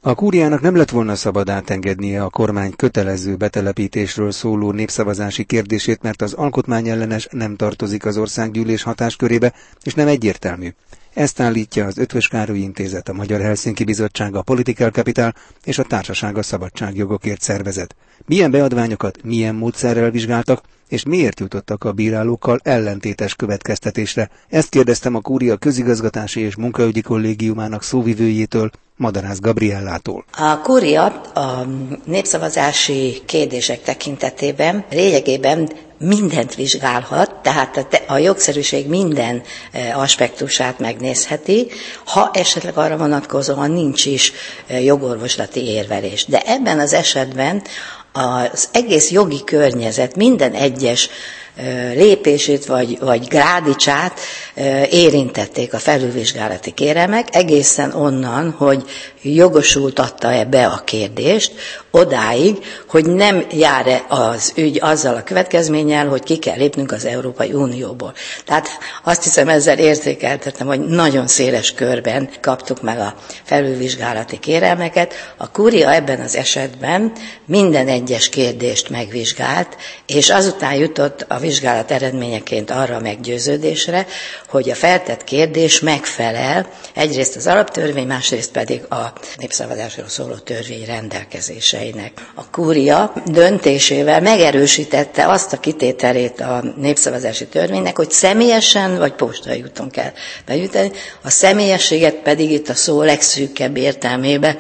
A kúriának nem lett volna szabad átengednie a kormány kötelező betelepítésről szóló népszavazási kérdését, mert az alkotmányellenes nem tartozik az országgyűlés hatáskörébe, és nem egyértelmű. Ezt állítja az Eötvös Károly Intézet, a Magyar Helsinki Bizottság, a Political Capital és a Társaság a Szabadságjogokért szervezet. Milyen beadványokat, milyen módszerrel vizsgáltak, és miért jutottak a bírálókkal ellentétes következtetésre? Ezt kérdeztem a kúria közigazgatási és munkaügyi kollégiumának szóvivőjétől, Madarász Gabriellától. A kúria a népszavazási kérdések tekintetében lényegében mindent vizsgálhat, tehát a jogszerűség minden aspektusát megnézheti, ha esetleg arra vonatkozóan nincs is jogorvoslati érvelés. De ebben az esetben az egész jogi környezet minden egyes lépését vagy grádicsát érintették a felülvizsgálati kérelmek, egészen onnan, hogy jogosultatta-e be a kérdést, odáig, hogy nem jár-e az ügy azzal a következménnyel, hogy ki kell lépnünk az Európai Unióból. Tehát azt hiszem, ezzel érzékeltettem, hogy nagyon széles körben kaptuk meg a felülvizsgálati kérelmeket. A kúria ebben az esetben minden egyes kérdést megvizsgált, és azután jutott a vizsgálat eredményeként arra a meggyőződésre, hogy a feltett kérdés megfelel egyrészt az alaptörvény, másrészt pedig a népszavazásról szóló törvény rendelkezéseinek. A kúria döntésével megerősítette azt a kitételét a népszavazási törvénynek, hogy személyesen vagy postai úton kell benyújtani, a személyességet pedig itt a szó legszűkebb értelmébe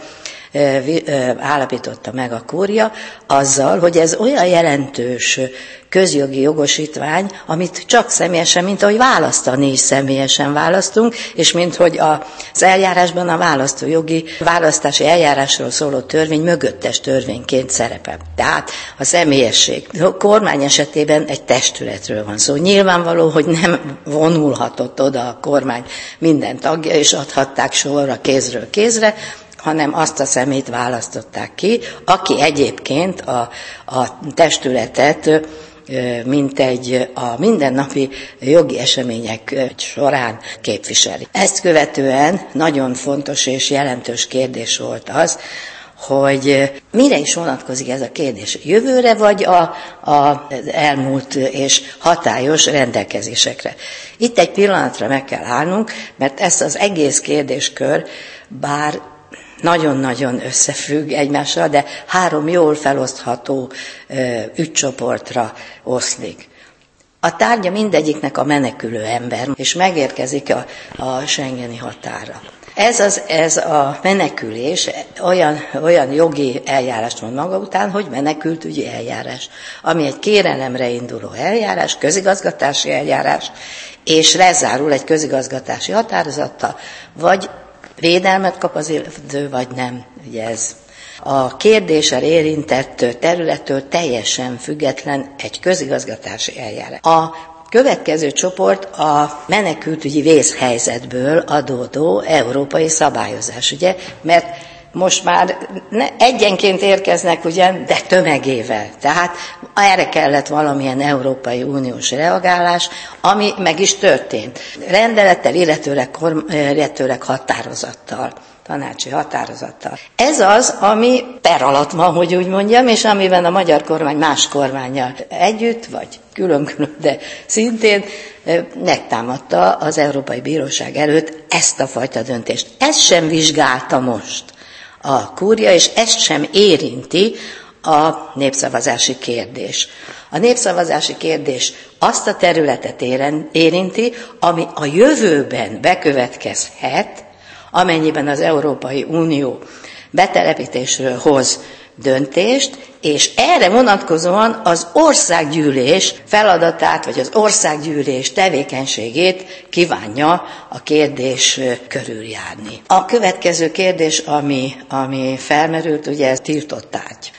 állapította meg a kúria, azzal, hogy ez olyan jelentős közjogi jogosítvány, amit csak személyesen, mint ahogy választani is személyesen választunk, és mint hogy az eljárásban a választási eljárásról szóló törvény mögöttes törvényként szerepel. Tehát a személyesség. A kormány esetében egy testületről van szó. Nyilvánvaló, hogy nem vonulhatott oda a kormány minden tagja, és adhatták sorra kézről kézre, hanem azt a személyt választották ki, aki egyébként a testületet a mindennapi jogi események során képviseli. Ezt követően nagyon fontos és jelentős kérdés volt az, hogy mire is vonatkozik ez a kérdés? Jövőre vagy az elmúlt és hatályos rendelkezésekre? Itt egy pillanatra meg kell állnunk, mert ezt az egész kérdéskör, bár nagyon-nagyon összefügg egymással, de 3 jól felosztható ügycsoportra oszlik. A tárgya mindegyiknek a menekülő ember, és megérkezik a schengeni határra. Ez a menekülés olyan jogi eljárást von maga után, hogy menekültügyi eljárás, ami egy kérelemre induló eljárás, közigazgatási eljárás, és lezárul egy közigazgatási határozattal, vagy védelmet kap az illető, vagy nem. Ugye ez a kérdéssel érintett területtől teljesen független egy közigazgatási eljárás. A következő csoport a menekültügyi vészhelyzetből adódó európai szabályozás, ugye, mert most már egyenként érkeznek, ugye, de tömegével. Tehát erre kellett valamilyen Európai Uniós reagálás, ami meg is történt. Rendelettel, illetőleg határozattal, tanácsi határozattal. Ez az, ami per alatt van, hogy úgy mondjam, és amiben a magyar kormány más kormánnyal együtt, vagy külön-külön, de szintén megtámadta az Európai Bíróság előtt ezt a fajta döntést. Ezt sem vizsgálta most a kúria, és ezt sem érinti a népszavazási kérdés. A népszavazási kérdés azt a területet érinti, ami a jövőben bekövetkezhet, amennyiben az Európai Unió betelepítésről hoz döntést, és erre vonatkozóan az országgyűlés feladatát, vagy az országgyűlés tevékenységét kívánja a kérdés körüljárni. A következő kérdés, ami felmerült, ugye ez tiltott tárgy.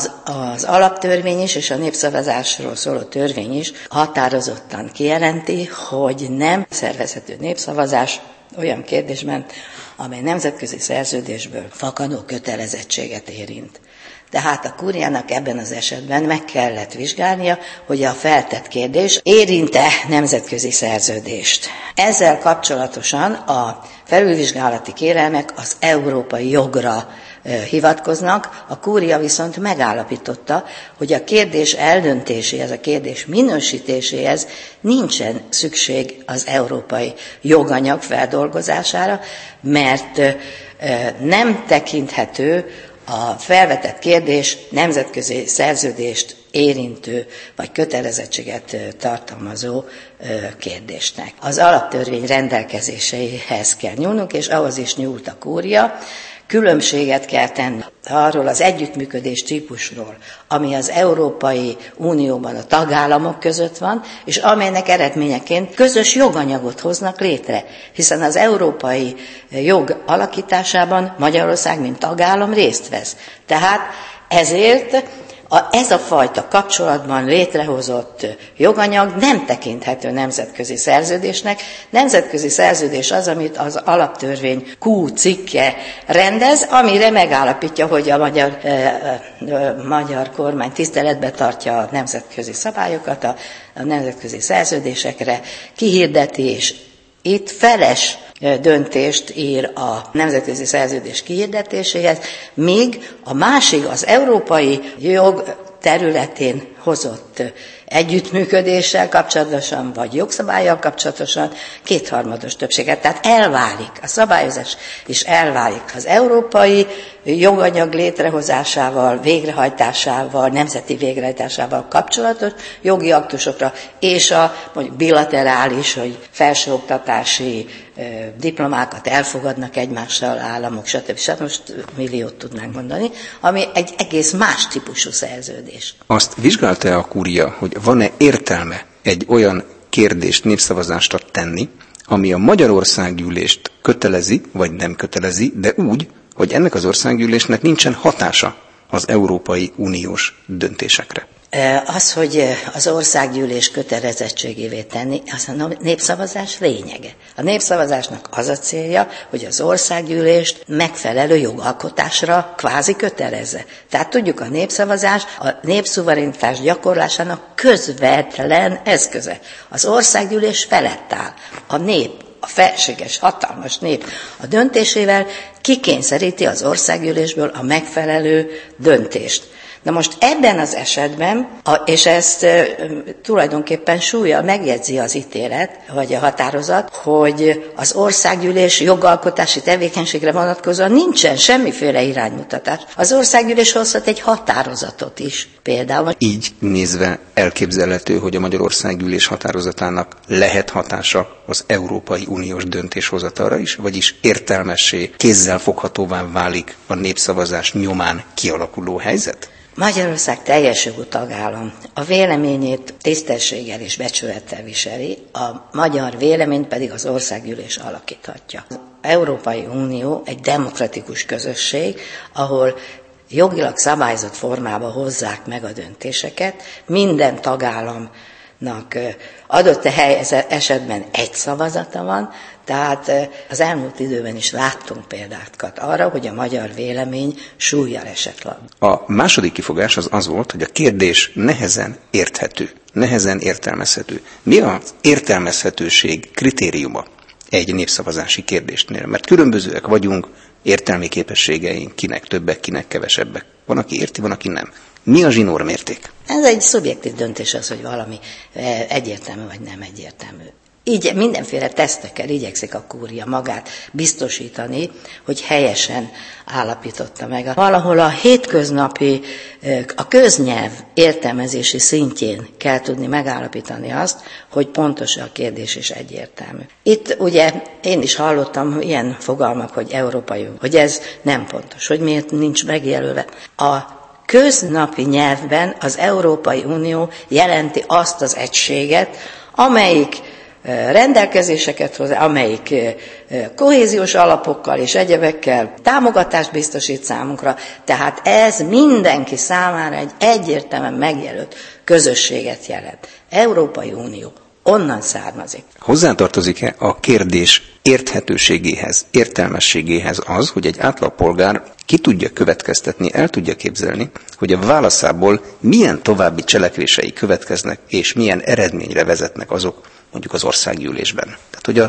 Az alaptörvény is, és a népszavazásról szóló törvény is határozottan kijelenti, hogy nem szervezhető népszavazás olyan kérdésben, amely nemzetközi szerződésből fakadó kötelezettséget érint. Tehát a kúriának ebben az esetben meg kellett vizsgálnia, hogy a feltett kérdés érinte nemzetközi szerződést. Ezzel kapcsolatosan a felülvizsgálati kérelmek az európai jogra hivatkoznak, a kúria viszont megállapította, hogy a kérdés eldöntéséhez, a kérdés minősítéséhez nincsen szükség az európai joganyag feldolgozására, mert nem tekinthető a felvetett kérdés nemzetközi szerződést érintő vagy kötelezettséget tartalmazó kérdésnek. Az alaptörvény rendelkezéseihez kell nyúlnunk, és ahhoz is nyúlt a kúria. Különbséget kell tenni arról az együttműködés típusról, ami az Európai Unióban a tagállamok között van, és amelynek eredményeként közös joganyagot hoznak létre, hiszen az európai jog alakításában Magyarország, mint tagállam részt vesz. Tehát ezért ez a fajta kapcsolatban létrehozott joganyag nem tekinthető nemzetközi szerződésnek. Nemzetközi szerződés az, amit az alaptörvény Q cikke rendez, amire megállapítja, hogy a magyar kormány tiszteletbe tartja a nemzetközi szabályokat, a nemzetközi szerződésekre kihirdeti, és itt feles döntést ír a nemzetközi szerződés kihirdetéséhez, míg a másik az európai jog területén hozott együttműködéssel kapcsolatosan, vagy jogszabállyal kapcsolatosan kétharmados többséget. Tehát elválik, a szabályozás is elválik az európai joganyag létrehozásával, végrehajtásával, nemzeti végrehajtásával kapcsolatos jogi aktusokra, és a mondjuk bilaterális, hogy felsőoktatási diplomákat elfogadnak egymással államok, stb. Most milliót tudnánk mondani, ami egy egész más típusú szerződés. Azt vizsgálta a kúria, hogy van-e értelme egy olyan kérdést népszavazásra tenni, ami a magyar országgyűlést kötelezi, vagy nem kötelezi, de úgy, hogy ennek az országgyűlésnek nincsen hatása az Európai Uniós döntésekre. Az, hogy az országgyűlés kötelezettségévé tenni, az a népszavazás lényege. A népszavazásnak az a célja, hogy az országgyűlést megfelelő jogalkotásra kvázi kötelezze. Tehát tudjuk, a népszavazás a népszuverenitás gyakorlásának közvetlen eszköze. Az országgyűlés felett áll. A nép, a felséges, hatalmas nép a döntésével kikényszeríti az országgyűlésből a megfelelő döntést. Na most ebben az esetben, és ezt tulajdonképpen súllyal megjegyzi az ítélet, vagy a határozat, hogy az országgyűlés jogalkotási tevékenységre vonatkozóan nincsen semmiféle iránymutatás. Az országgyűlés hozhat egy határozatot is például. Így nézve elképzelhető, hogy a Magyar Országgyűlés határozatának lehet hatása az Európai Uniós döntéshozatalra is, vagyis értelmessé, kézzelfoghatóvá válik a népszavazás nyomán kialakuló helyzet? Magyarország teljes jogú tagállam. A véleményét tisztességgel és becsülettel viseli, a magyar véleményt pedig az országgyűlés alakíthatja. Az Európai Unió egy demokratikus közösség, ahol jogilag szabályozott formában hozzák meg a döntéseket, minden tagállamnak adott esetben egy szavazata van, tehát az elmúlt időben is láttunk példákat arra, hogy a magyar vélemény súllyal esett le. A második kifogás az volt, hogy a kérdés nehezen érthető, nehezen értelmezhető. Mi az értelmezhetőség kritériuma egy népszavazási kérdésnél? Mert különbözőek vagyunk, értelmi képességeink, kinek többek, kinek kevesebbek. Van, aki érti, van, aki nem. Mi a zsinórmérték? Ez egy szubjektív döntés az, hogy valami egyértelmű vagy nem egyértelmű. Így mindenféle tesztekkel igyekszik a kúria magát biztosítani, hogy helyesen állapította meg. Valahol a hétköznapi, a köznyelv értelmezési szintjén kell tudni megállapítani azt, hogy pontos a kérdés és egyértelmű. Itt ugye én is hallottam ilyen fogalmak, hogy európai, hogy ez nem pontos, hogy miért nincs megjelölve. A köznapi nyelvben az Európai Unió jelenti azt az egységet, amelyik rendelkezéseket hoz, amelyik kohéziós alapokkal és egyebekkel támogatást biztosít számunkra, tehát ez mindenki számára egy egyértelműen megjelölt közösséget jelent. Európai Unió onnan származik. Hozzátartozik-e a kérdés érthetőségéhez, értelmességéhez az, hogy egy átlagpolgár ki tudja következtetni, el tudja képzelni, hogy a válaszából milyen további cselekvései következnek, és milyen eredményre vezetnek azok mondjuk az országgyűlésben. Tehát, hogy a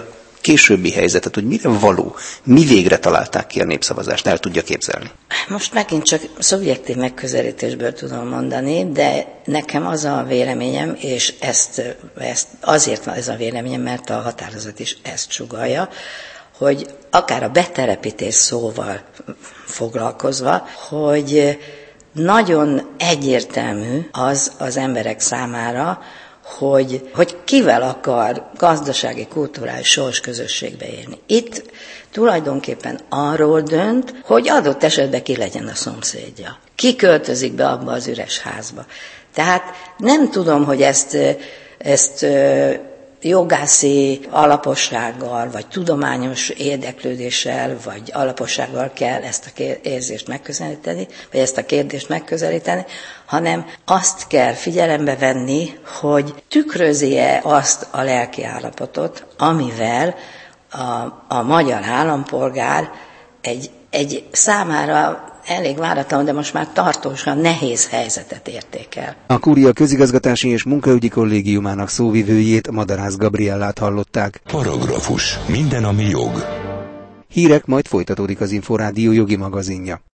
későbbi helyzetet, hogy mire való, mi végre találták ki a népszavazást, el tudja képzelni? Most megint csak szubjektív megközelítésből tudom mondani, de nekem az a véleményem, és ezt azért van ez a véleményem, mert a határozat is ezt sugallja, hogy akár a betelepítés szóval foglalkozva, hogy nagyon egyértelmű az emberek számára, hogy kivel akar gazdasági, kulturális sorsközösségbe élni. Itt tulajdonképpen arról dönt, hogy adott esetben ki legyen a szomszédja. Ki költözik be abba az üres házba. Tehát nem tudom, hogy ezt jogászi alapossággal, vagy tudományos érdeklődéssel, vagy alapossággal kell ezt a érzést megközelíteni, vagy ezt a kérdést megközelíteni, hanem azt kell figyelembe venni, hogy tükrözi-e azt a lelkiállapotot, amivel a magyar állampolgár egy számára elég váratlan, de most már tartósan nehéz helyzetet értékel. A Kúria közigazgatási és munkaügyi kollégiumának szóvivőjét, Madarász Gabriellát hallották. Paragrafus. Minden, ami jog. Hírek, majd folytatódik az Inforádió jogi magazinja.